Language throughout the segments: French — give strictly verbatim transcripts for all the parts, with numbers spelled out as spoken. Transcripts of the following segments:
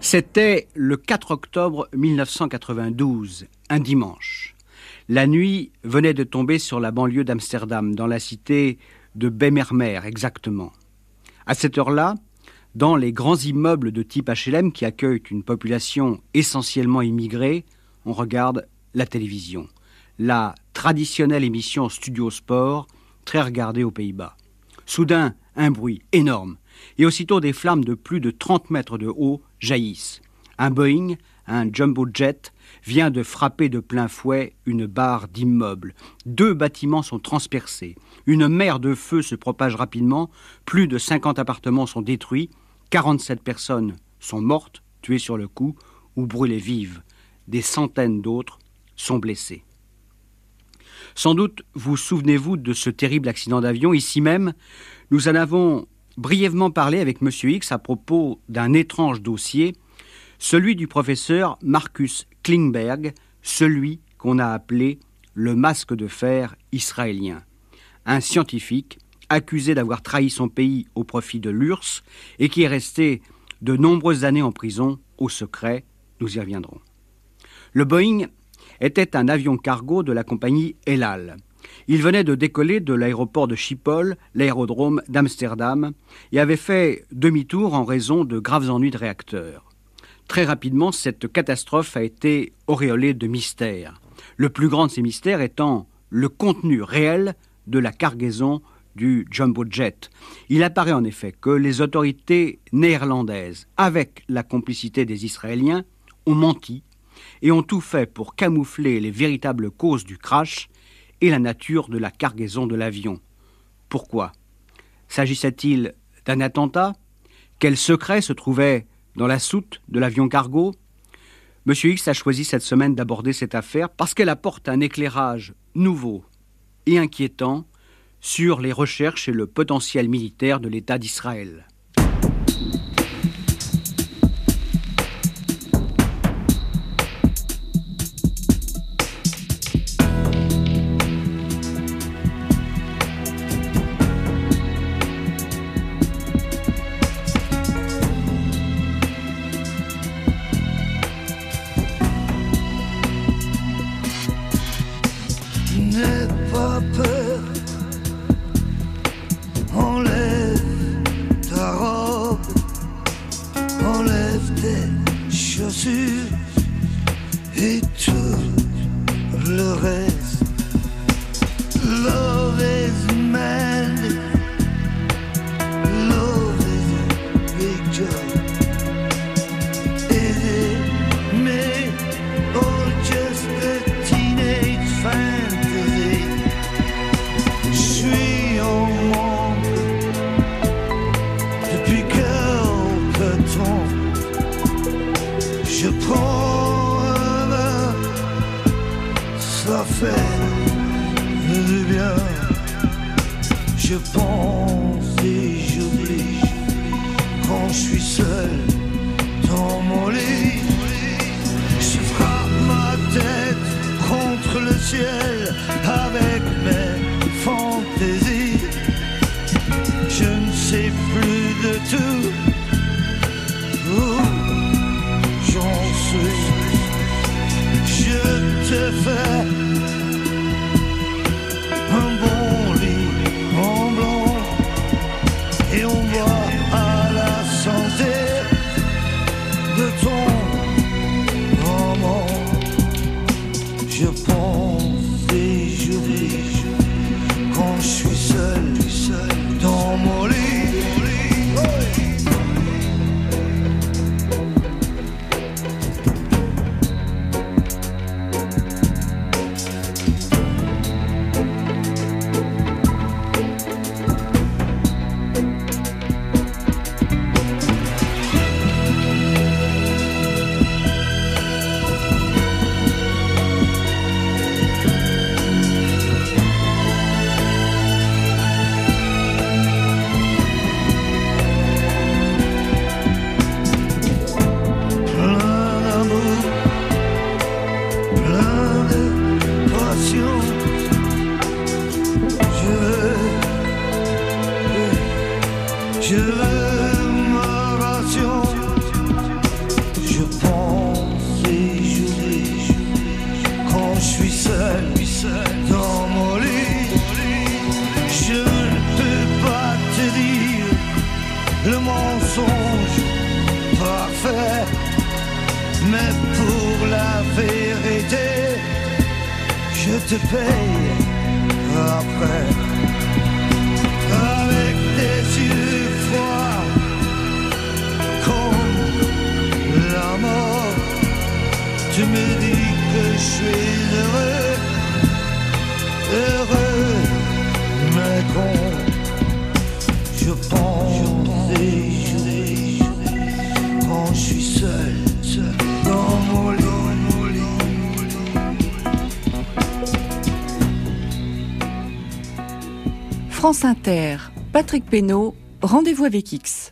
C'était le quatre octobre mille neuf cent quatre-vingt-douze, un dimanche. La nuit venait de tomber sur la banlieue d'Amsterdam, dans la cité de Bijlmermeer exactement. À cette heure-là, dans les grands immeubles de type H L M qui accueillent une population essentiellement immigrée, on regarde la télévision. La traditionnelle émission Studio Sport, très regardée aux Pays-Bas. Soudain, un bruit énorme. Et aussitôt des flammes de plus de trente mètres de haut jaillissent. Un Boeing, un jumbo jet, vient de frapper de plein fouet une barre d'immeubles. Deux bâtiments sont transpercés. Une mer de feu se propage rapidement. Plus de cinquante appartements sont détruits. quarante-sept personnes sont mortes, tuées sur le coup ou brûlées vives. Des centaines d'autres sont blessées. Sans doute vous souvenez-vous de ce terrible accident d'avion. Ici même, nous en avons brièvement parlé avec M. X à propos d'un étrange dossier, celui du professeur Marcus Klingberg, celui qu'on a appelé le masque de fer israélien. Un scientifique accusé d'avoir trahi son pays au profit de l'U R S S et qui est resté de nombreuses années en prison au secret. Nous y reviendrons. Le Boeing était un avion cargo de la compagnie El Al. Il venait de décoller de l'aéroport de Schiphol, l'aérodrome d'Amsterdam, et avait fait demi-tour en raison de graves ennuis de réacteurs. Très rapidement, cette catastrophe a été auréolée de mystères. Le plus grand de ces mystères étant le contenu réel de la cargaison du jumbo jet. Il apparaît en effet que les autorités néerlandaises, avec la complicité des Israéliens, ont menti et ont tout fait pour camoufler les véritables causes du crash et la nature de la cargaison de l'avion. Pourquoi ? S'agissait-il d'un attentat ? Quel secret se trouvait dans la soute de l'avion cargo ? M. X a choisi cette semaine d'aborder cette affaire parce qu'elle apporte un éclairage nouveau et inquiétant sur les recherches et le potentiel militaire de l'État d'Israël. Et tout le reste. Love is mad. Love is a big job. Is it me or just a teenage fantasy? Je suis en manque depuis quelque temps. Je prends ça fait du bien. Je pense et j'oublie quand je suis seul dans mon lit. Je frappe ma tête contre le ciel avec mes fantaisies. Je ne sais plus de tout où j'en suis. Je te fais un bon lit en blanc et on boit à la santé de ton roman. Je pense et j'oublie quand je suis seul, seul dans mon lit. Je veux ma ration, suis seul, dans mon lit. Je ne peux pas te dire le mensonge parfait, mais pour la vérité, je te paye après. Avec des yeux froids comme la mort, tu me dis que je suis heureux, heureux, mais con. Je pense et je quand je suis seul, seul dans mon lit. France Inter, Patrick Pénaud, Rendez-vous avec X.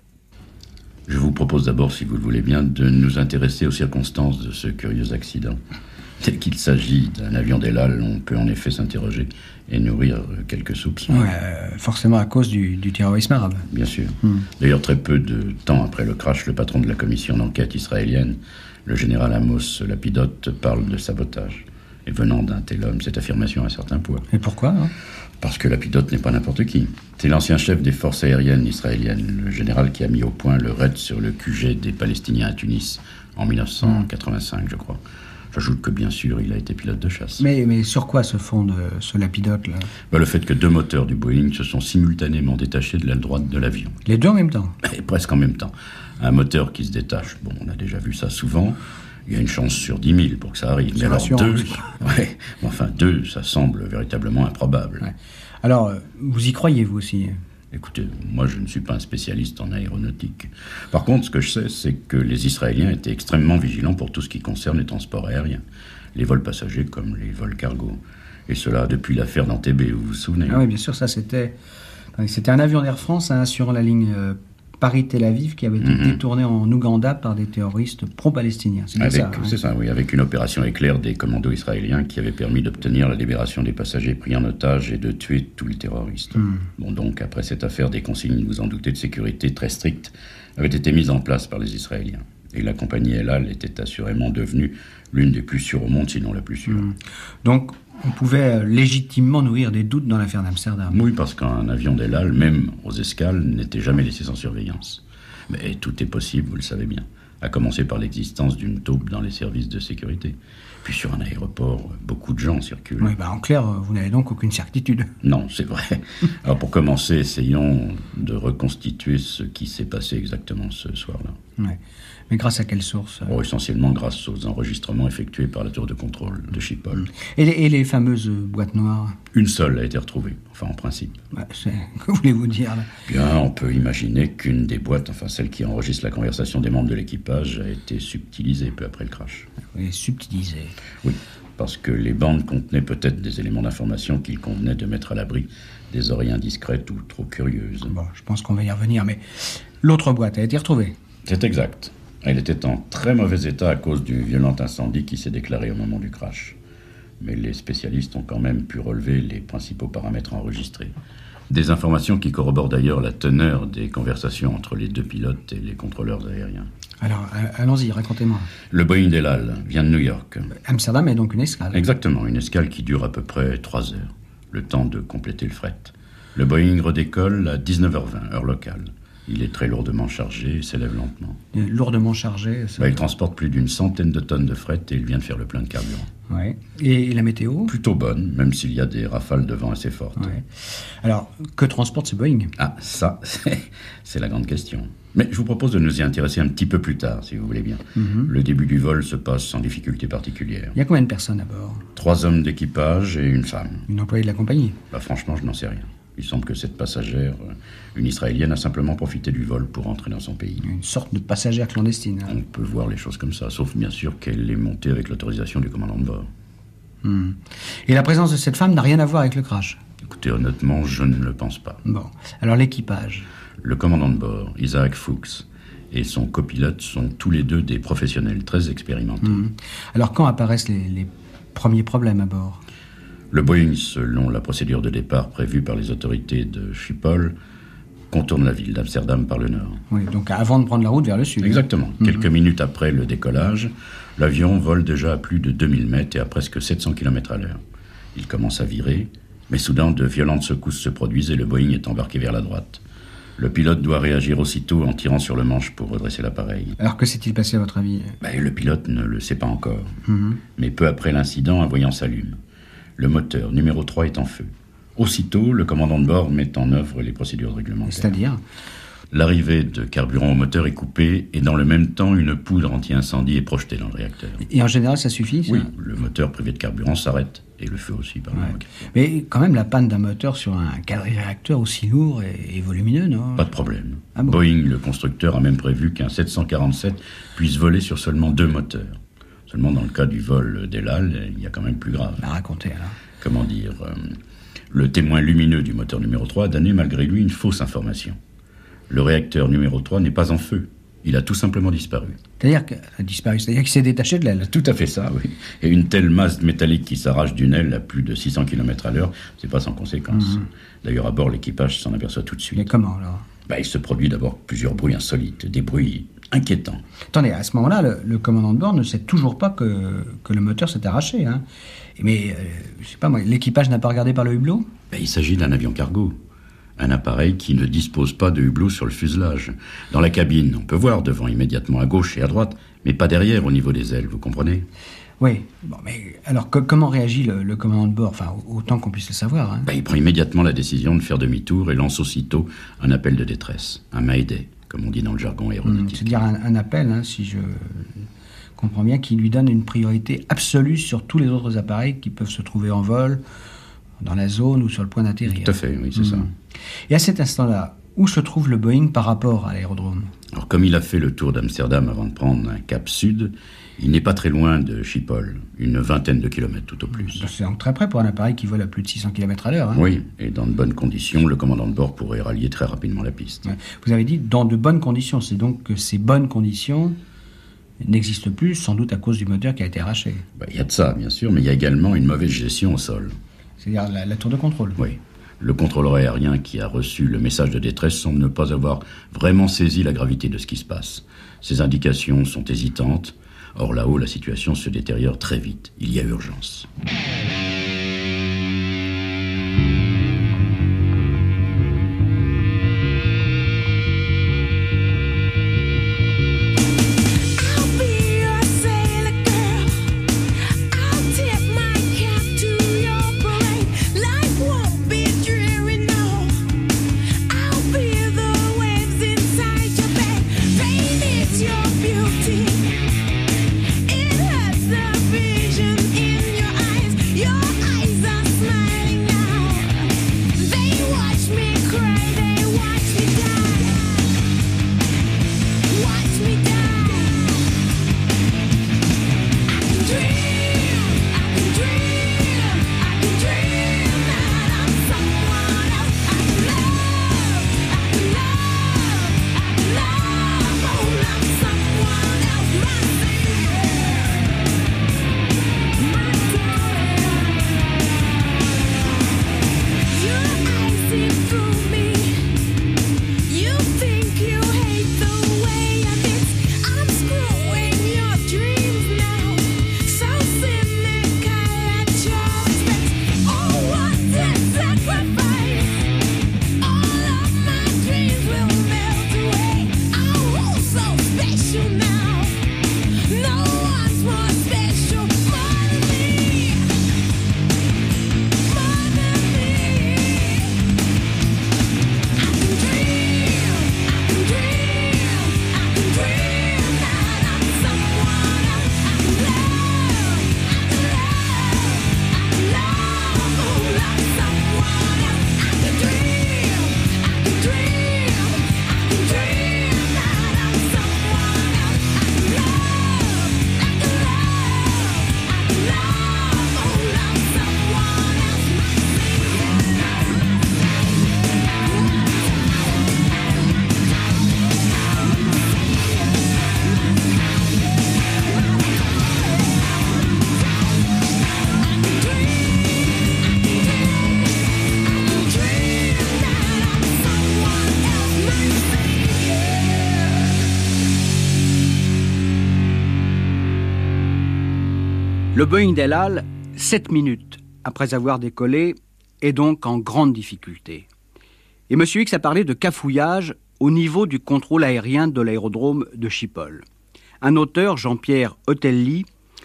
Je vous propose d'abord, si vous le voulez bien, de nous intéresser aux circonstances de ce curieux accident. Dès qu'il s'agit d'un avion d'El Al, on peut en effet s'interroger et nourrir quelques soupçons. Ouais, euh, forcément à cause du, du terrorisme arabe. Bien sûr. Hmm. D'ailleurs, très peu de temps après le crash, le patron de la commission d'enquête israélienne, le général Amos Lapidote, parle de sabotage. Et venant d'un tel homme, cette affirmation a un certain poids. Et pourquoi hein Parce que Lapidote n'est pas n'importe qui. C'est l'ancien chef des forces aériennes israéliennes, le général qui a mis au point le raid sur le Q G des Palestiniens à Tunis en dix-neuf cent quatre-vingt-cinq, je crois. J'ajoute que, bien sûr, il a été pilote de chasse. mais, mais sur quoi se fonde ce Lapidote, là Ben, le fait que deux moteurs du Boeing se sont simultanément détachés de l'aile droite de l'avion. Les deux en même temps. Et presque en même temps. Un moteur qui se détache, bon, on a déjà vu ça souvent. Il y a une chance sur dix mille pour que ça arrive. C'est Mais alors rassurant, deux, aussi. ouais, enfin deux, ça semble véritablement improbable. Ouais. Alors, euh, vous y croyez, vous aussi? Écoutez, moi je ne suis pas un spécialiste en aéronautique. Par contre, ce que je sais, c'est que les Israéliens étaient extrêmement vigilants pour tout ce qui concerne les transports aériens. Les vols passagers comme les vols cargo. Et cela depuis l'affaire d'Entebbe, vous vous souvenez? Ah oui, bien sûr, ça c'était... C'était un avion d'Air France hein, assurant la ligne euh, Paris-Tel Aviv qui avait été Mhm. détourné en Ouganda par des terroristes pro-palestiniens. C'est bien Avec, ça. hein. c'est ça, oui, avec une opération éclair des commandos israéliens qui avait permis d'obtenir la libération des passagers pris en otage et de tuer tous les terroristes. Mm. Bon, donc, après cette affaire, des consignes, vous en doutez, de sécurité très strictes avaient été mises en place par les Israéliens. Et la compagnie El Al était assurément devenue l'une des plus sûres au monde, sinon la plus sûre. Mm. Donc, on pouvait euh, légitimement nourrir des doutes dans l'affaire d'Amsterdam. Oui, parce qu'un avion d'El Al, même aux escales, n'était jamais laissé sans surveillance. Mais tout est possible, vous le savez bien. À commencer par l'existence d'une taupe dans les services de sécurité. Puis sur un aéroport, beaucoup de gens circulent. Oui, bah, en clair, euh, vous n'avez donc aucune certitude. Non, c'est vrai. Alors pour commencer, essayons de reconstituer ce qui s'est passé exactement ce soir-là. Ouais. Mais grâce à quelle source euh Bon, essentiellement grâce aux enregistrements effectués par la tour de contrôle de Schiphol. et, les, et les fameuses euh, boîtes noires Une seule a été retrouvée, enfin en principe. bah, c'est... Que voulez-vous dire là Bien, on peut imaginer qu'une des boîtes, enfin celle qui enregistre la conversation des membres de l'équipage, a été subtilisée peu après le crash. Oui, subtilisé. Oui, parce que les bandes contenaient peut-être des éléments d'information qu'il convenait de mettre à l'abri des oreilles indiscrètes ou trop curieuses. Bon, je pense qu'on va y revenir, mais l'autre boîte a été retrouvée. C'est exact. Elle était en très mauvais état à cause du violent incendie qui s'est déclaré au moment du crash. Mais les spécialistes ont quand même pu relever les principaux paramètres enregistrés. Des informations qui corroborent d'ailleurs la teneur des conversations entre les deux pilotes et les contrôleurs aériens. Alors, euh, allons-y, racontez-moi. Le Boeing d'El Al vient de New York. Amsterdam est donc une escale. Exactement, une escale qui dure à peu près trois heures, le temps de compléter le fret. Le Boeing redécolle à dix-neuf heures vingt, heure locale. Il est très lourdement chargé et s'élève lentement. Euh, Lourdement chargé. ça- Bah, il transporte plus d'une centaine de tonnes de fret et il vient de faire le plein de carburant. Ouais. Et, et la météo Plutôt bonne, même s'il y a des rafales de vent assez fortes. Ouais. Alors, que transporte ce Boeing? Ah, ça, c'est, c'est la grande question. Mais je vous propose de nous y intéresser un petit peu plus tard, si vous voulez bien. Mhm. Le début du vol se passe sans difficulté particulière. Il y a combien de personnes à bord? Trois hommes d'équipage et une femme. Une employée de la compagnie? Bah, franchement, je n'en sais rien. Il semble que cette passagère, euh, une Israélienne, a simplement profité du vol pour rentrer dans son pays. Une sorte de passagère clandestine. hein. On peut voir les choses comme ça, sauf bien sûr qu'elle est montée avec l'autorisation du commandant de bord. Hmm. Et la présence de cette femme n'a rien à voir avec le crash? Écoutez, honnêtement, je ne le pense pas. Bon. Alors, l'équipage? Le commandant de bord, Isaac Fuchs, et son copilote sont tous les deux des professionnels très expérimentés. Hmm. Alors, quand apparaissent les, les premiers problèmes à bord? Le Boeing, selon la procédure de départ prévue par les autorités de Schiphol, contourne la ville d'Amsterdam par le nord. Oui, donc avant de prendre la route vers le sud. Exactement. Mmh. Quelques minutes après le décollage, l'avion vole déjà à plus de deux mille mètres et à presque sept cents kilomètres à l'heure. Il commence à virer, mais soudain de violentes secousses se produisent et le Boeing est embarqué vers la droite. Le pilote doit réagir aussitôt en tirant sur le manche pour redresser l'appareil. Alors que s'est-il passé à votre avis? Ben, le pilote ne le sait pas encore. Mmh. Mais peu après l'incident, un voyant s'allume. Le moteur numéro trois est en feu. Aussitôt, le commandant de bord met en œuvre les procédures réglementaires. C'est-à-dire? L'arrivée de carburant au moteur est coupée et dans le même temps, une poudre anti-incendie est projetée dans le réacteur. Et en général, ça suffit ça? Oui, le moteur privé de carburant s'arrête et le feu aussi. Par ouais. Mais quand même, la panne d'un moteur sur un quadri-réacteur aussi lourd et, et volumineux, non? Pas de problème. Ah bon? Boeing, le constructeur, a même prévu qu'un sept cent quarante-sept puisse voler sur seulement deux moteurs. Seulement, dans le cas du vol d'El Al, il y a quand même plus grave. Bah, racontez alors. Comment dire euh, le témoin lumineux du moteur numéro trois a donné malgré lui une fausse information. Le réacteur numéro trois n'est pas en feu. Il a tout simplement disparu. C'est-à-dire qu'il a disparu, c'est-à-dire qu'il s'est détaché de l'aile. Tout à fait ça, oui. Et une telle masse métallique qui s'arrache d'une aile à plus de six cents kilomètres à l'heure, c'est pas sans conséquence. Mmh. D'ailleurs, à bord, l'équipage s'en aperçoit tout de suite. Mais comment, alors? Bah, il se produit d'abord plusieurs bruits insolites, des bruits inquiétants. Attendez, à ce moment-là, le, le commandant de bord ne sait toujours pas que, que le moteur s'est arraché. Hein. Mais, euh, je sais pas moi, l'équipage n'a pas regardé par le hublot? Bah, il s'agit d'un avion cargo. Un appareil qui ne dispose pas de hublot sur le fuselage. Dans la cabine, on peut voir devant immédiatement à gauche et à droite, mais pas derrière au niveau des ailes, vous comprenez? Oui, bon, mais alors que, comment réagit le, le commandant de bord? Enfin, autant qu'on puisse le savoir. Hein. Bah, il prend immédiatement la décision de faire demi-tour et lance aussitôt un appel de détresse, un mayday, comme on dit dans le jargon aéronautique. Mmh, c'est-à-dire un, un appel, hein, si je comprends bien, qui lui donne une priorité absolue sur tous les autres appareils qui peuvent se trouver en vol, dans la zone ou sur le point d'atterrir. Tout à fait, oui, c'est mmh. ça. Et à cet instant-là, où se trouve le Boeing par rapport à l'aérodrome? Alors, comme il a fait le tour d'Amsterdam avant de prendre un cap sud, il n'est pas très loin de Schiphol, une vingtaine de kilomètres tout au plus. C'est donc très près pour un appareil qui vole à plus de six cents kilomètres à l'heure. Hein. Oui, et dans de bonnes conditions, le commandant de bord pourrait rallier très rapidement la piste. Ouais. Vous avez dit dans de bonnes conditions, c'est donc que ces bonnes conditions n'existent plus, sans doute à cause du moteur qui a été arraché. Bah, il y a de ça, bien sûr, mais il y a également une mauvaise gestion au sol. C'est-à-dire la, la tour de contrôle. Oui. Le contrôleur aérien qui a reçu le message de détresse semble ne pas avoir vraiment saisi la gravité de ce qui se passe. Ses indications sont hésitantes. Or là-haut, la situation se détériore très vite. Il y a urgence. It has the vision in your eyes. Boeing d'El Al, sept minutes après avoir décollé, est donc en grande difficulté. Et M. X a parlé de cafouillage au niveau du contrôle aérien de l'aérodrome de Schiphol. Un auteur, Jean-Pierre Otelli,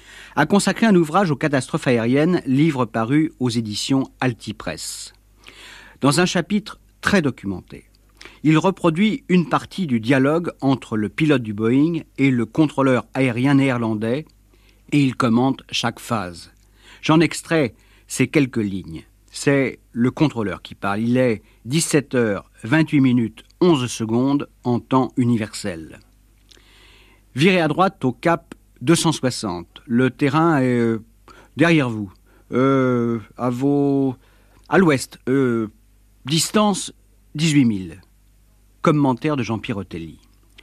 a consacré un ouvrage aux catastrophes aériennes, livre paru aux éditions Altipresse. Dans un chapitre très documenté, il reproduit une partie du dialogue entre le pilote du Boeing et le contrôleur aérien néerlandais, et il commente chaque phase. J'en extrais ces quelques lignes. C'est le contrôleur qui parle. Il est dix-sept heures vingt-huit minutes onze secondes en temps universel. Virez à droite au cap deux cent soixante. Le terrain est euh, derrière vous. Euh, à vos... à l'ouest. Euh, distance dix-huit mille. Commentaire de Jean-Pierre Otelli.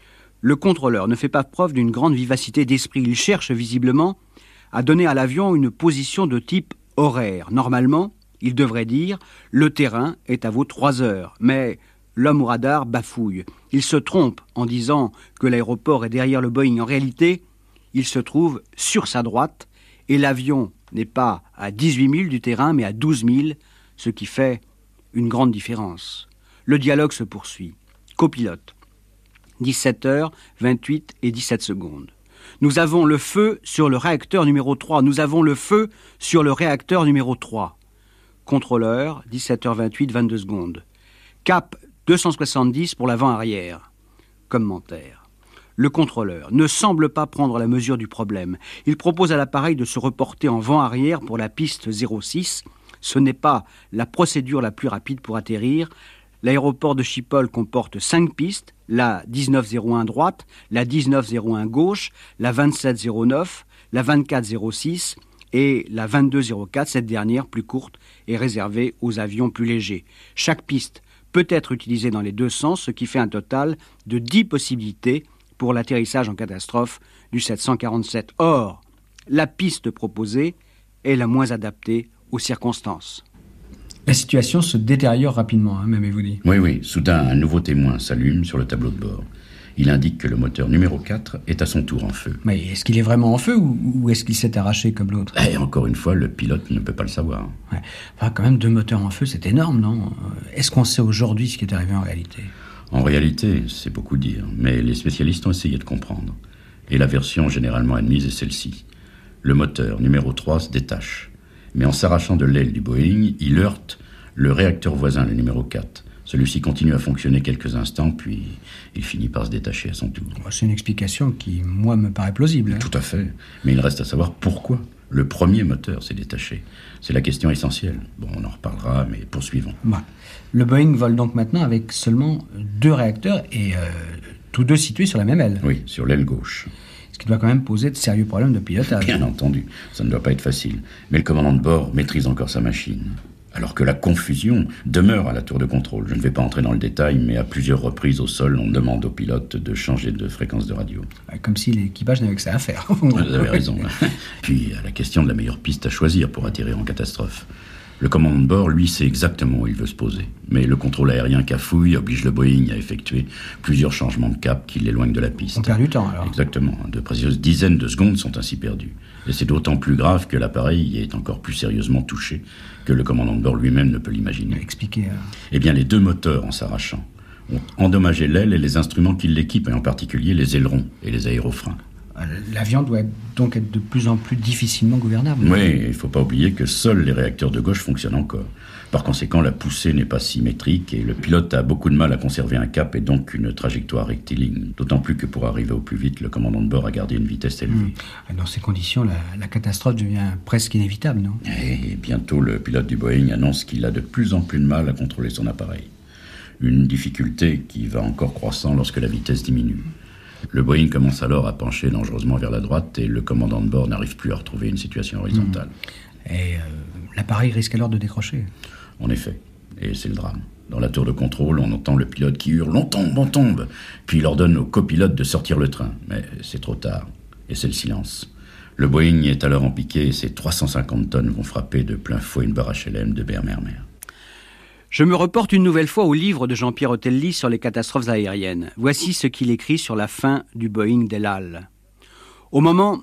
Le contrôleur ne fait pas preuve d'une grande vivacité d'esprit. Il cherche visiblement à donner à l'avion une position de type horaire. Normalement, il devrait dire « le terrain est à vos trois heures ». Mais l'homme au radar bafouille. Il se trompe en disant que l'aéroport est derrière le Boeing. En réalité, il se trouve sur sa droite et l'avion n'est pas à dix-huit mille du terrain, mais à douze mille, ce qui fait une grande différence. Le dialogue se poursuit. Copilote. dix-sept heures vingt-huit et dix-sept secondes. Nous avons le feu sur le réacteur numéro trois. Nous avons le feu sur le réacteur numéro trois. Contrôleur, dix-sept heures vingt-huit, vingt-deux secondes. Cap deux cent soixante-dix pour l'avant-arrière. Commentaire. Le contrôleur ne semble pas prendre la mesure du problème. Il propose à l'appareil de se reporter en vent-arrière pour la piste zéro six. Ce n'est pas la procédure la plus rapide pour atterrir. L'aéroport de Schiphol comporte cinq pistes, la dix-neuf zéro un droite, la dix-neuf zéro un gauche, la vingt-sept zéro neuf, la vingt-quatre zéro six et la vingt-deux zéro quatre. Cette dernière, plus courte, est réservée aux avions plus légers. Chaque piste peut être utilisée dans les deux sens, ce qui fait un total de dix possibilités pour l'atterrissage en catastrophe du sept cent quarante-sept. Or, la piste proposée est la moins adaptée aux circonstances. La situation se détériore rapidement, hein, m'avez-vous dit. Oui, oui. Soudain, un nouveau témoin s'allume sur le tableau de bord. Il indique que le moteur numéro quatre est à son tour en feu. Mais est-ce qu'il est vraiment en feu ou, ou est-ce qu'il s'est arraché comme l'autre ? Et encore une fois, le pilote ne peut pas le savoir. Ouais. Enfin, quand même, deux moteurs en feu, c'est énorme, non ? Est-ce qu'on sait aujourd'hui ce qui est arrivé en réalité ? En réalité, c'est beaucoup dire, mais les spécialistes ont essayé de comprendre. Et la version généralement admise est celle-ci. Le moteur numéro trois se détache. Mais en s'arrachant de l'aile du Boeing, il heurte le réacteur voisin, le numéro quatre. Celui-ci continue à fonctionner quelques instants, puis il finit par se détacher à son tour. C'est une explication qui, moi, me paraît plausible. Hein. Tout à fait. Mais il reste à savoir pourquoi le premier moteur s'est détaché. C'est la question essentielle. Bon, on en reparlera, mais poursuivons. Bah, le Boeing vole donc maintenant avec seulement deux réacteurs et euh, tous deux situés sur la même aile. Oui, sur l'aile gauche. Ce qui doit quand même poser de sérieux problèmes de pilotage. Bien entendu, ça ne doit pas être facile. Mais le commandant de bord maîtrise encore sa machine. Alors que la confusion demeure à la tour de contrôle. Je ne vais pas entrer dans le détail, mais à plusieurs reprises au sol, on demande au pilote de changer de fréquence de radio. Comme si l'équipage n'avait que ça à faire. Vous avez raison. Puis, à la question de la meilleure piste à choisir pour atterrir en catastrophe. Le commandant de bord, lui, sait exactement où il veut se poser. Mais le contrôle aérien cafouille oblige le Boeing à effectuer plusieurs changements de cap qui l'éloignent de la piste. On perd du temps, alors. Exactement. De précieuses dizaines de secondes sont ainsi perdues. Et c'est d'autant plus grave que l'appareil est encore plus sérieusement touché que le commandant de bord lui-même ne peut l'imaginer. Expliquez. Euh... Eh bien, les deux moteurs, en s'arrachant, ont endommagé l'aile et les instruments qui l'équipent, et en particulier les ailerons et les aérofreins. L'avion doit donc être de plus en plus difficilement gouvernable. Oui, il ne faut pas oublier que seuls les réacteurs de gauche fonctionnent encore. Par conséquent, la poussée n'est pas symétrique et le pilote a beaucoup de mal à conserver un cap et donc une trajectoire rectiligne. D'autant plus que pour arriver au plus vite, le commandant de bord a gardé une vitesse élevée. Mmh. Dans ces conditions, la, la catastrophe devient presque inévitable, non ? Et bientôt, le pilote du Boeing annonce qu'il a de plus en plus de mal à contrôler son appareil. Une difficulté qui va encore croissant lorsque la vitesse diminue. Le Boeing commence alors à pencher dangereusement vers la droite et le commandant de bord n'arrive plus à retrouver une situation horizontale. Mmh. Et euh, l'appareil risque alors de décrocher. En effet, et c'est le drame. Dans la tour de contrôle, on entend le pilote qui hurle « On tombe, on tombe !» Puis il ordonne au copilote de sortir le train. Mais c'est trop tard, et c'est le silence. Le Boeing est alors en piqué et ses trois cent cinquante tonnes vont frapper de plein fouet une barre H L M de Bernmermer. Je me reporte une nouvelle fois au livre de Jean-Pierre Otelli sur les catastrophes aériennes. Voici ce qu'il écrit sur la fin du Boeing d'El Al. Au moment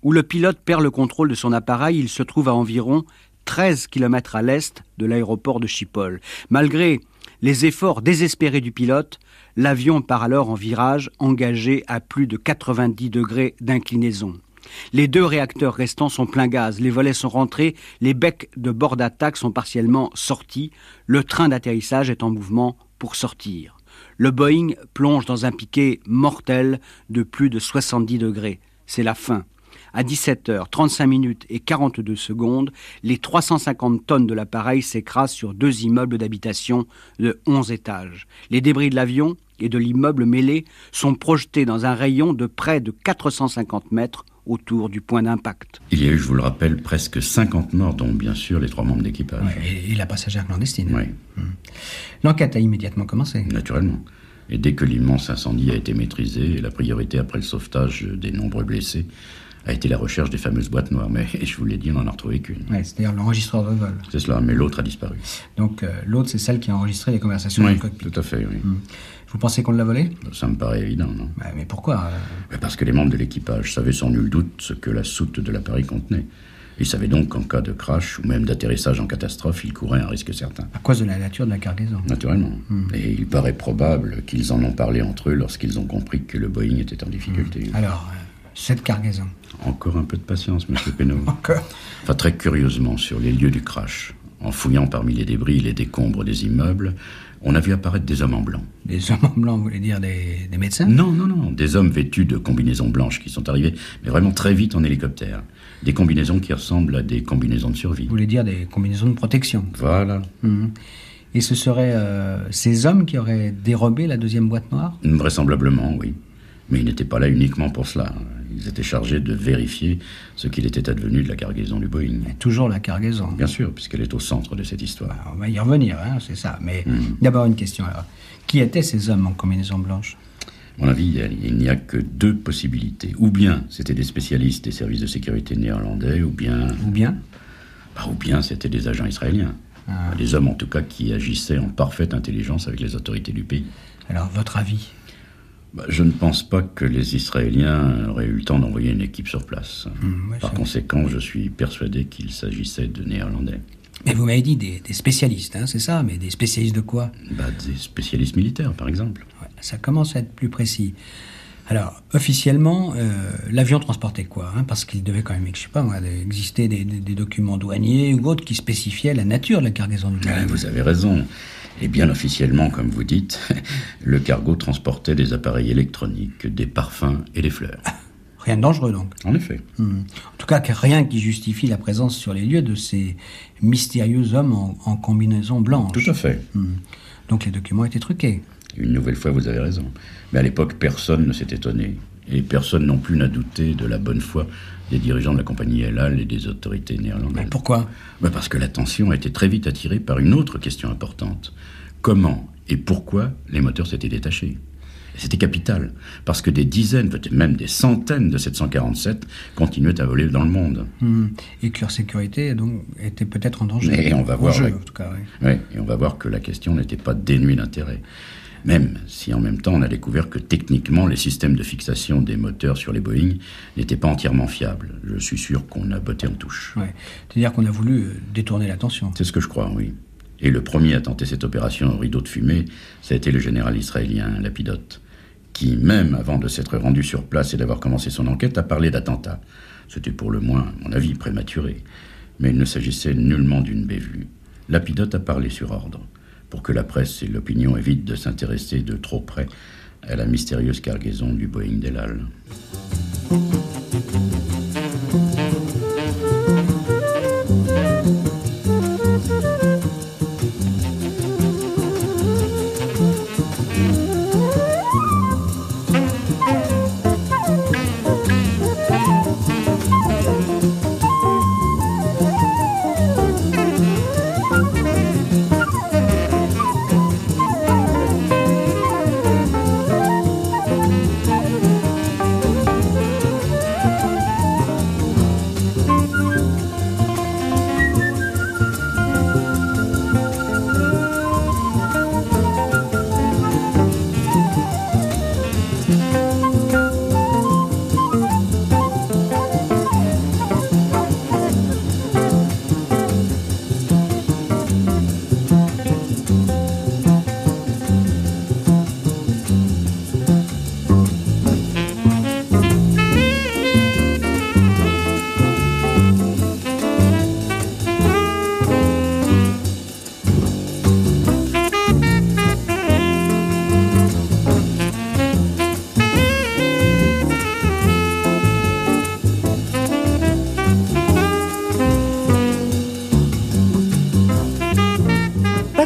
où le pilote perd le contrôle de son appareil. Il se trouve à environ treize kilomètres à l'est de l'aéroport de Schiphol. Malgré les efforts désespérés du pilote, l'avion part alors en virage, engagé à plus de quatre-vingt-dix degrés d'inclinaison. Les deux réacteurs restants sont plein gaz, les volets sont rentrés, les becs de bord d'attaque sont partiellement sortis, le train d'atterrissage est en mouvement pour sortir. Le Boeing plonge dans un piqué mortel de plus de soixante-dix degrés. C'est la fin. À dix-sept heures trente-cinq minutes et quarante-deux secondes, les trois cent cinquante tonnes de l'appareil s'écrasent sur deux immeubles d'habitation de onze étages. Les débris de l'avion et de l'immeuble mêlés sont projetés dans un rayon de près de quatre cent cinquante mètres autour du point d'impact. Il y a eu, je vous le rappelle, presque cinquante morts, dont bien sûr les trois membres d'équipage. Ouais, et, et la passagère clandestine. Oui. Hum. L'enquête a immédiatement commencé. Naturellement. Et dès que l'immense incendie a été maîtrisé, la priorité après le sauvetage des nombreux blessés a été la recherche des fameuses boîtes noires. Mais je vous l'ai dit, on n'en a retrouvé qu'une. Ouais, c'est-à-dire l'enregistreur de vol. C'est cela, mais l'autre a disparu. Donc euh, l'autre, c'est celle qui a enregistré les conversations dans Oui, le cockpit. tout à fait, oui. Hum. Vous pensez qu'on l'a volé? Ça me paraît évident, non? Bah, mais pourquoi euh... Parce que les membres de l'équipage savaient sans nul doute ce que la soute de l'appareil contenait. Ils savaient donc qu'en cas de crash ou même d'atterrissage en catastrophe, ils couraient un risque certain. À cause de la nature de la cargaison. Naturellement. Hum. Et il paraît probable qu'ils en ont parlé entre eux lorsqu'ils ont compris que le Boeing était en difficulté. Hum. Alors, euh, cette cargaison. Encore un peu de patience, monsieur Pénaud. Encore. Enfin, très curieusement, sur les lieux du crash, en fouillant parmi les débris et les décombres des immeubles, on a vu apparaître des hommes en blanc. Des hommes en blanc, vous voulez dire des, des médecins? Non, non, non. Des hommes vêtus de combinaisons blanches qui sont arrivés, mais vraiment très vite en hélicoptère. Des combinaisons qui ressemblent à des combinaisons de survie. Vous voulez dire des combinaisons de protection? Voilà. Mmh. Et ce seraient euh, ces hommes qui auraient dérobé la deuxième boîte noire? Vraisemblablement, oui. Mais ils n'étaient pas là uniquement pour cela. Ils étaient chargés de vérifier ce qu'il était advenu de la cargaison du Boeing. Mais toujours la cargaison. Bien sûr, puisqu'elle est au centre de cette histoire. Bah, on va y revenir, hein, c'est ça. Mais Mmh. d'abord une question alors. Qui étaient ces hommes en combinaison blanche? À mon avis, il n'y a que deux possibilités. Ou bien c'était des spécialistes des services de sécurité néerlandais, ou bien... Ou bien Bah, ou bien c'était des agents israéliens. Ah. Des hommes en tout cas qui agissaient en parfaite intelligence avec les autorités du pays. Alors, votre avis? Bah, je ne pense pas que les Israéliens auraient eu le temps d'envoyer une équipe sur place. Mmh, ouais, Par ça... conséquent, je suis persuadé qu'il s'agissait de Néerlandais. Mais vous m'avez dit des, des spécialistes, hein, c'est ça? Mais des spécialistes de quoi? Bah, des spécialistes militaires, par exemple. Ouais, ça commence à être plus précis. Alors, officiellement, euh, l'avion transportait quoi, hein? Parce qu'il devait quand même, je sais pas moi, exister des, des, des documents douaniers ou autres qui spécifiaient la nature de la cargaison du Ah, Boeing. vous avez raison. Et bien officiellement, comme vous dites, le cargo transportait des appareils électroniques, des parfums et des fleurs. Rien de dangereux, donc. En effet. Hmm. En tout cas, rien qui justifie la présence sur les lieux de ces mystérieux hommes en, en combinaison blanche. Tout à fait. Hmm. Donc les documents étaient truqués. Une nouvelle fois, vous avez raison. Mais à l'époque, personne ne s'est étonné. Et personne non plus n'a douté de la bonne foi des dirigeants de la compagnie El Al et des autorités néerlandaises. Mais pourquoi? Ben parce que l'attention a été très vite attirée par une autre question importante. Comment et pourquoi les moteurs s'étaient détachés? Et c'était capital, parce que des dizaines, peut-être même des centaines de sept cent quarante-sept continuaient à voler dans le monde. Hmm. Et que leur sécurité donc, était peut-être en danger. Et on va En voir... jeu, la- en tout cas, oui. Oui, et on va voir que la question n'était pas dénuée d'intérêt. Même si en même temps on a découvert que techniquement les systèmes de fixation des moteurs sur les Boeing n'étaient pas entièrement fiables. Je suis sûr qu'on a botté en touche. Ouais. C'est-à-dire qu'on a voulu euh, détourner l'attention. C'est ce que je crois, oui. Et le premier à tenter cette opération au rideau de fumée, ça a été le général israélien Lapidot, qui, même avant de s'être rendu sur place et d'avoir commencé son enquête, a parlé d'attentat. C'était pour le moins, à mon avis, prématuré. Mais il ne s'agissait nullement d'une bévue. Lapidot a parlé sur ordre, pour que la presse et l'opinion évitent de s'intéresser de trop près à la mystérieuse cargaison du Boeing d'El Al.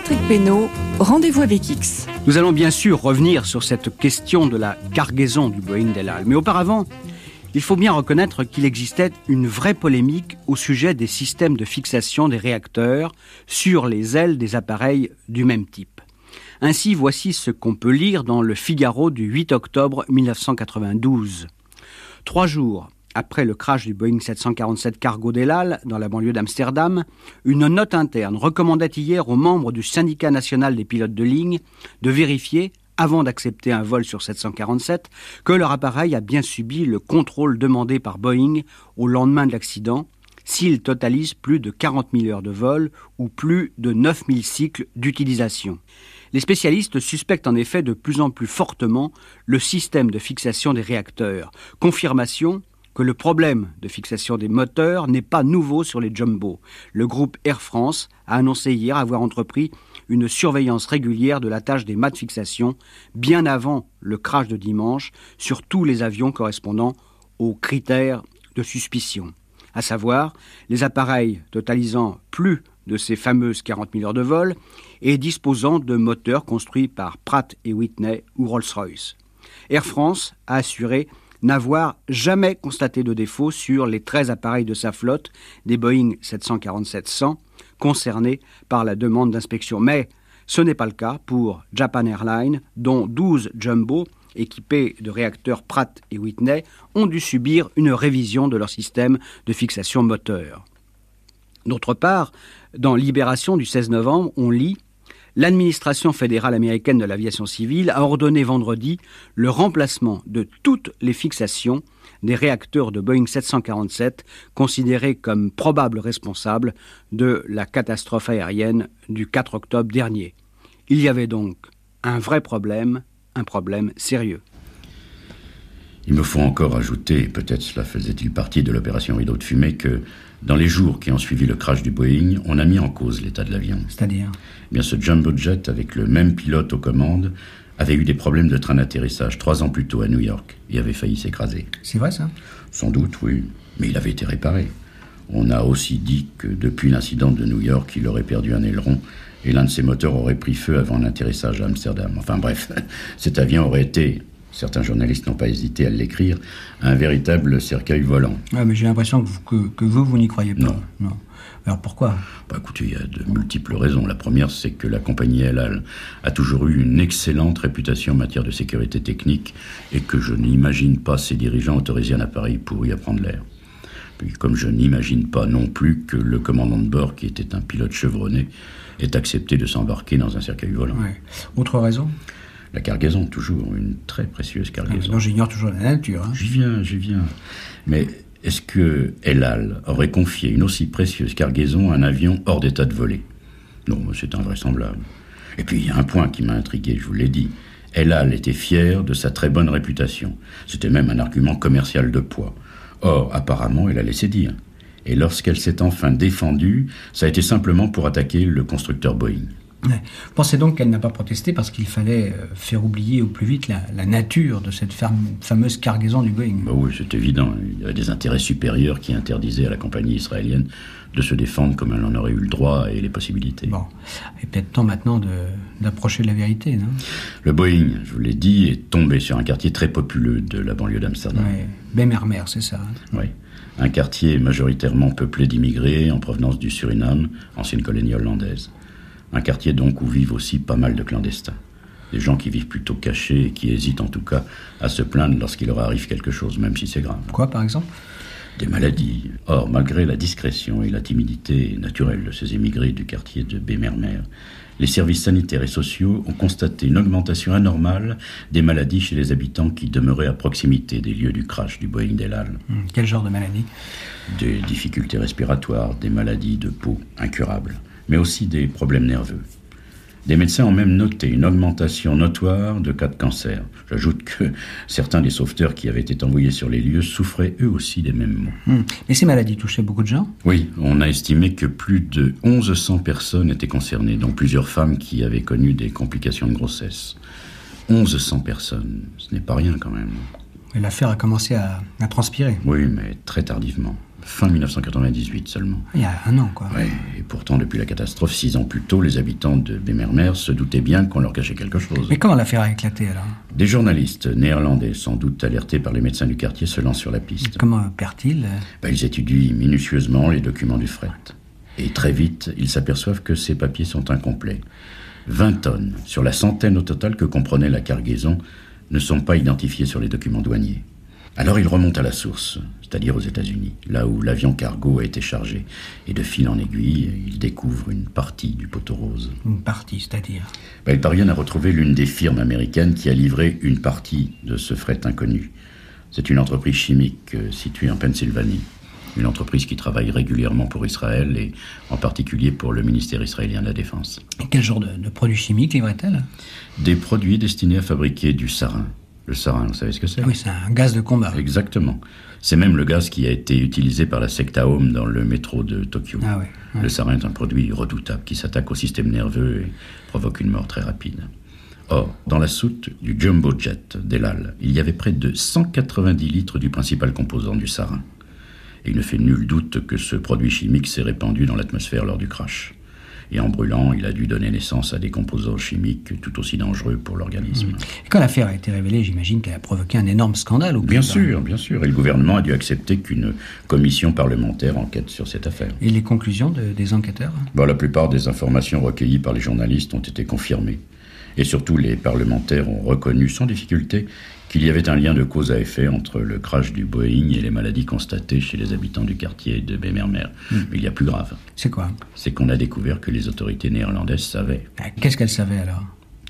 Patrick Pénaud, Rendez-vous avec X. Nous allons bien sûr revenir sur cette question de la cargaison du Boeing d'El Al. Mais auparavant, il faut bien reconnaître qu'il existait une vraie polémique au sujet des systèmes de fixation des réacteurs sur les ailes des appareils du même type. Ainsi, voici ce qu'on peut lire dans le Figaro du huit octobre mille neuf cent quatre-vingt-douze. Trois jours après le crash du Boeing sept cent quarante-sept cargo d'El Al, dans la banlieue d'Amsterdam, une note interne recommandait hier aux membres du syndicat national des pilotes de ligne de vérifier, avant d'accepter un vol sur sept cent quarante-sept, que leur appareil a bien subi le contrôle demandé par Boeing au lendemain de l'accident, s'il totalise plus de quarante mille heures de vol ou plus de neuf mille cycles d'utilisation. Les spécialistes suspectent en effet de plus en plus fortement le système de fixation des réacteurs, confirmation que le problème de fixation des moteurs n'est pas nouveau sur les Jumbo. Le groupe Air France a annoncé hier avoir entrepris une surveillance régulière de la tâche des mâts de fixation bien avant le crash de dimanche sur tous les avions correspondant aux critères de suspicion. À savoir, les appareils totalisant plus de ces fameuses quarante mille heures de vol et disposant de moteurs construits par Pratt et Whitney ou Rolls-Royce. Air France a assuré n'avoir jamais constaté de défaut sur les treize appareils de sa flotte des Boeing sept cent quarante-sept cent concernés par la demande d'inspection. Mais ce n'est pas le cas pour Japan Airlines, dont douze Jumbo équipés de réacteurs Pratt et Whitney ont dû subir une révision de leur système de fixation moteur. D'autre part, dans Libération du seize novembre, on lit « L'administration fédérale américaine de l'aviation civile a ordonné vendredi le remplacement de toutes les fixations des réacteurs de Boeing sept cent quarante-sept considérés comme probables responsables de la catastrophe aérienne du quatre octobre dernier. » Il y avait donc un vrai problème, un problème sérieux. Il me faut encore ajouter, peut-être cela faisait-il partie de l'opération Rideau de fumée, que dans les jours qui ont suivi le crash du Boeing, on a mis en cause l'état de l'avion. C'est-à-dire ? Eh bien, ce Jumbo Jet, avec le même pilote aux commandes, avait eu des problèmes de train d'atterrissage trois ans plus tôt à New York et avait failli s'écraser. C'est vrai, ça ? Sans doute, oui. Mais il avait été réparé. On a aussi dit que depuis l'incident de New York, il aurait perdu un aileron et l'un de ses moteurs aurait pris feu avant l'atterrissage à Amsterdam. Enfin bref, cet avion aurait été... Certains journalistes n'ont pas hésité à l'écrire, un véritable cercueil volant. Ah, mais j'ai l'impression que vous, que, que vous, vous n'y croyez pas. Non. non. Alors pourquoi ? Bah, écoutez, il y a de multiples raisons. La première, c'est que la compagnie El Al a toujours eu une excellente réputation en matière de sécurité technique et que je n'imagine pas ses dirigeants autoriser un appareil pour y prendre l'air. Puis, comme je n'imagine pas non plus que le commandant de bord, qui était un pilote chevronné, ait accepté de s'embarquer dans un cercueil volant. Ouais. Autre raison ? La cargaison, toujours, une très précieuse cargaison. Ah, non, j'ignore toujours la nature. Hein. J'y viens, j'y viens. Mais est-ce que El Al aurait confié une aussi précieuse cargaison à un avion hors d'état de voler ? Non, c'est invraisemblable. Et puis, il y a un point qui m'a intrigué, je vous l'ai dit. El Al était fier de sa très bonne réputation. C'était même un argument commercial de poids. Or, apparemment, elle a laissé dire. Et lorsqu'elle s'est enfin défendue, ça a été simplement pour attaquer le constructeur Boeing. Ouais. Vous pensez donc qu'elle n'a pas protesté parce qu'il fallait faire oublier au plus vite la, la nature de cette fam- fameuse cargaison du Boeing ? Bah oui, c'est évident. Il y avait des intérêts supérieurs qui interdisaient à la compagnie israélienne de se défendre comme elle en aurait eu le droit et les possibilités. Bon, il est peut-être temps maintenant de, d'approcher de la vérité, non ? Le Boeing, je vous l'ai dit, est tombé sur un quartier très populeux de la banlieue d'Amsterdam. Oui, Bijlmermeer, c'est ça. Hein ? Oui. Un quartier majoritairement peuplé d'immigrés en provenance du Suriname, ancienne colonie hollandaise. Un quartier donc où vivent aussi pas mal de clandestins. Des gens qui vivent plutôt cachés et qui hésitent en tout cas à se plaindre lorsqu'il leur arrive quelque chose, même si c'est grave. Quoi, par exemple ? Des maladies. Or, malgré la discrétion et la timidité naturelle de ces émigrés du quartier de Bijlmermeer, les services sanitaires et sociaux ont constaté une augmentation anormale des maladies chez les habitants qui demeuraient à proximité des lieux du crash du Boeing d'El Al. Hum, quel genre de maladie ? Des difficultés respiratoires, des maladies de peau incurables, mais aussi des problèmes nerveux. Des médecins ont même noté une augmentation notoire de cas de cancer. J'ajoute que certains des sauveteurs qui avaient été envoyés sur les lieux souffraient eux aussi des mêmes maux. Hum. Mais ces maladies touchaient beaucoup de gens ? Oui, on a estimé que plus de mille cent personnes étaient concernées, dont plusieurs femmes qui avaient connu des complications de grossesse. mille cent personnes, ce n'est pas rien quand même. Et l'affaire a commencé à, à transpirer. Oui, mais très tardivement. Fin mille neuf cent quatre-vingt-dix-huit seulement. Il y a un an, quoi. Ouais, et pourtant, depuis la catastrophe, six ans plus tôt, les habitants de Bémermer se doutaient bien qu'on leur cachait quelque chose. Mais comment l'affaire a éclaté, alors? Des journalistes néerlandais, sans doute alertés par les médecins du quartier, se lancent sur la piste. Comment opèrent-ils? Ben, ils étudient minutieusement les documents du fret. Et très vite, ils s'aperçoivent que ces papiers sont incomplets. vingt tonnes, sur la centaine au total que comprenait la cargaison, ne sont pas identifiées sur les documents douaniers. Alors ils remontent à la source, c'est-à-dire aux États-Unis, là où l'avion cargo a été chargé. Et de fil en aiguille, ils découvrent une partie du poteau rose. Une partie, c'est-à-dire? Ben, ils parviennent à retrouver l'une des firmes américaines qui a livré une partie de ce fret inconnu. C'est une entreprise chimique euh, située en Pennsylvanie. Une entreprise qui travaille régulièrement pour Israël et en particulier pour le ministère israélien de la Défense. Et quel genre de, de produits chimiques livrait-elle? Des produits destinés à fabriquer du sarin. Le sarin, vous savez ce que c'est? Oui, c'est un gaz de combat. Exactement. C'est même le gaz qui a été utilisé par la secte Aum dans le métro de Tokyo. Ah ouais, ouais. Le sarin est un produit redoutable qui s'attaque au système nerveux et provoque une mort très rapide. Or, dans la soute du Jumbo Jet d'El Al, il y avait près de cent quatre-vingt-dix litres du principal composant du sarin. Et il ne fait nul doute que ce produit chimique s'est répandu dans l'atmosphère lors du crash. Et en brûlant, il a dû donner naissance à des composants chimiques tout aussi dangereux pour l'organisme. Et quand l'affaire a été révélée, j'imagine qu'elle a provoqué un énorme scandale au pays. Bien sûr, bien sûr. Et le gouvernement a dû accepter qu'une commission parlementaire enquête sur cette affaire. Et les conclusions de, des enquêteurs? Bon, la plupart des informations recueillies par les journalistes ont été confirmées. Et surtout, les parlementaires ont reconnu sans difficulté qu'il y avait un lien de cause à effet entre le crash du Boeing et les maladies constatées chez les habitants du quartier de Bémermer. Mmh. Mais il y a plus grave. C'est quoi? C'est qu'on a découvert que les autorités néerlandaises savaient. Qu'est-ce qu'elles savaient alors?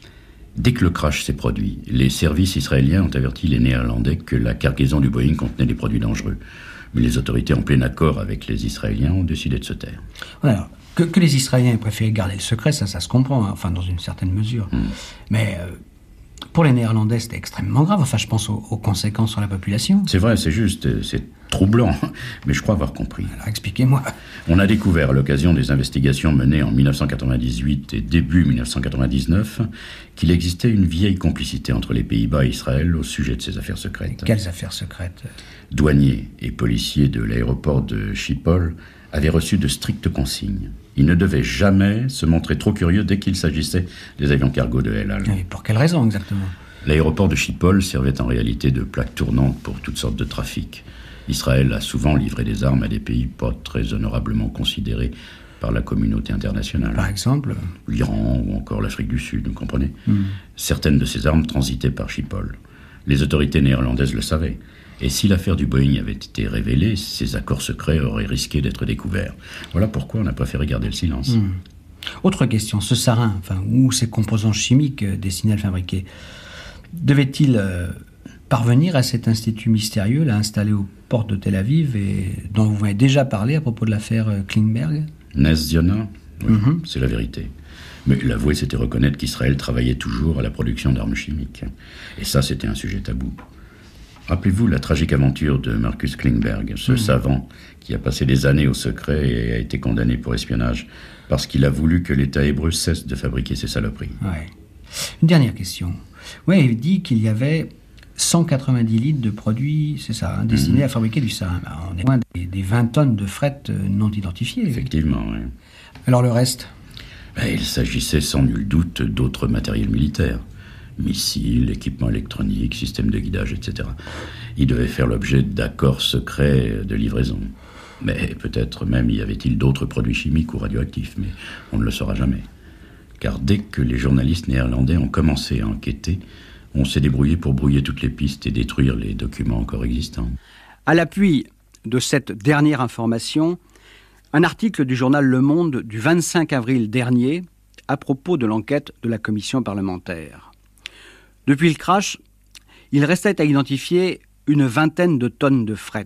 Dès que le crash s'est produit, les services israéliens ont averti les Néerlandais que la cargaison du Boeing contenait des produits dangereux. Mais les autorités, en plein accord avec les Israéliens, ont décidé de se taire. Alors, que, que les Israéliens aient préféré garder le secret, ça, ça se comprend, hein, enfin, dans une certaine mesure. Mmh. Mais... Euh, pour les Néerlandais, c'était extrêmement grave. Enfin, je pense aux, aux conséquences sur la population. C'est vrai, c'est juste, c'est troublant, mais je crois avoir compris. Alors, expliquez-moi. On a découvert, à l'occasion des investigations menées en mille neuf cent quatre-vingt-dix-huit et début mille neuf cent quatre-vingt-dix-neuf, qu'il existait une vieille complicité entre les Pays-Bas et Israël au sujet de ces affaires secrètes. Et quelles affaires secrètes? Douaniers et policiers de l'aéroport de Schiphol avaient reçu de strictes consignes. Ils ne devaient jamais se montrer trop curieux dès qu'il s'agissait des avions cargo de El Al. Et pour quelle raison exactement? L'aéroport de Schiphol servait en réalité de plaque tournante pour toutes sortes de trafics. Israël a souvent livré des armes à des pays pas très honorablement considérés par la communauté internationale. Par exemple? L'Iran ou encore l'Afrique du Sud, vous comprenez? mm. Certaines de ces armes transitaient par Schiphol. Les autorités néerlandaises le savaient. Et si l'affaire du Boeing avait été révélée, ces accords secrets auraient risqué d'être découverts. Voilà pourquoi on a préféré garder le silence. Mmh. Autre question, ce sarin, enfin, ou ces composants chimiques euh, destinés à le fabriquer, devait-il euh, parvenir à cet institut mystérieux, là, installé aux portes de Tel Aviv, et dont vous m'avez déjà parlé à propos de l'affaire euh, Klingberg? Ness Ziona, oui, mmh. c'est la vérité. Mais l'avouer, c'était reconnaître qu'Israël travaillait toujours à la production d'armes chimiques. Et ça, c'était un sujet tabou. Rappelez-vous la tragique aventure de Marcus Klingberg, ce mmh. savant qui a passé des années au secret et a été condamné pour espionnage parce qu'il a voulu que l'État hébreu cesse de fabriquer ces saloperies. Ouais. Une dernière question. Oui, il dit qu'il y avait cent quatre-vingt-dix litres de produits, c'est ça, hein, destinés mmh. à fabriquer du sarin. On est loin des, des vingt tonnes de fret non identifiées. Effectivement, oui. Alors le reste? Ben, il s'agissait sans nul doute d'autres matériels militaires. Missiles, équipements électroniques, systèmes de guidage, et cetera. Ils devaient faire l'objet d'accords secrets de livraison. Mais peut-être même y avait-il d'autres produits chimiques ou radioactifs, mais on ne le saura jamais. Car dès que les journalistes néerlandais ont commencé à enquêter, on s'est débrouillé pour brouiller toutes les pistes et détruire les documents encore existants. À l'appui de cette dernière information, un article du journal Le Monde du vingt-cinq avril dernier à propos de l'enquête de la commission parlementaire. Depuis le crash, il restait à identifier une vingtaine de tonnes de fret.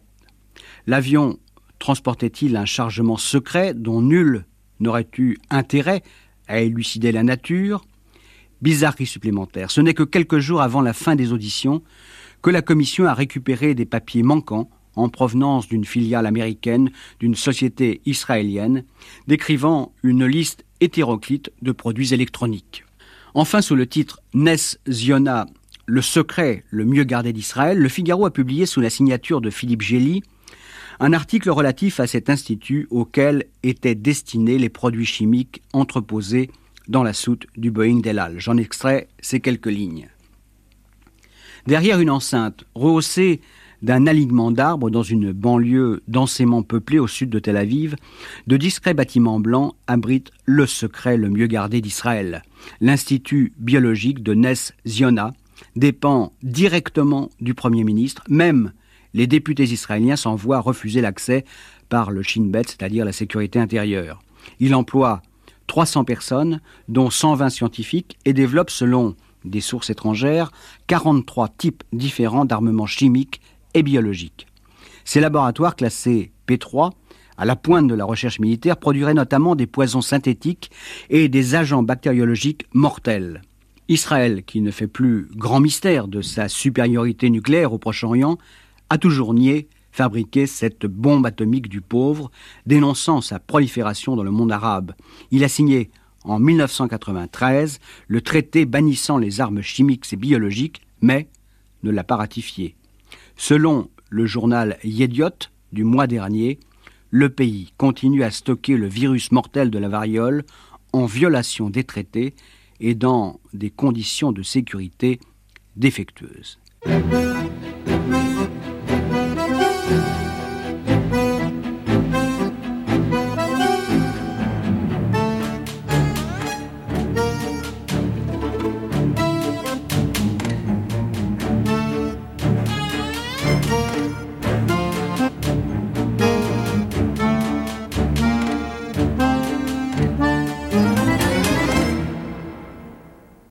L'avion transportait-il un chargement secret dont nul n'aurait eu intérêt à élucider la nature? Bizarrerie supplémentaire. Ce n'est que quelques jours avant la fin des auditions que la commission a récupéré des papiers manquants en provenance d'une filiale américaine d'une société israélienne, décrivant une liste hétéroclite de produits électroniques. Enfin, sous le titre « Ness Ziona, le secret le mieux gardé d'Israël », le Figaro a publié sous la signature de Philippe Gély un article relatif à cet institut auquel étaient destinés les produits chimiques entreposés dans la soute du Boeing d'El Al. J'en extrais ces quelques lignes. Derrière une enceinte rehaussée d'un alignement d'arbres dans une banlieue densément peuplée au sud de Tel Aviv, de discrets bâtiments blancs abritent le secret le mieux gardé d'Israël. L'Institut biologique de Ness Ziona dépend directement du Premier ministre. Même les députés israéliens s'en voient refuser l'accès par le Shin Bet, c'est-à-dire la sécurité intérieure. Il emploie trois cents personnes, dont cent vingt scientifiques, et développe, selon des sources étrangères, quarante-trois types différents d'armements chimiques et biologiques. Ces laboratoires classés P trois, à la pointe de la recherche militaire, produiraient notamment des poisons synthétiques et des agents bactériologiques mortels. Israël, qui ne fait plus grand mystère de sa supériorité nucléaire au Proche-Orient, a toujours nié fabriquer cette bombe atomique du pauvre, dénonçant sa prolifération dans le monde arabe. Il a signé en mille neuf cent quatre-vingt-treize le traité bannissant les armes chimiques et biologiques, mais ne l'a pas ratifié. Selon le journal Yediot du mois dernier, le pays continue à stocker le virus mortel de la variole en violation des traités et dans des conditions de sécurité défectueuses.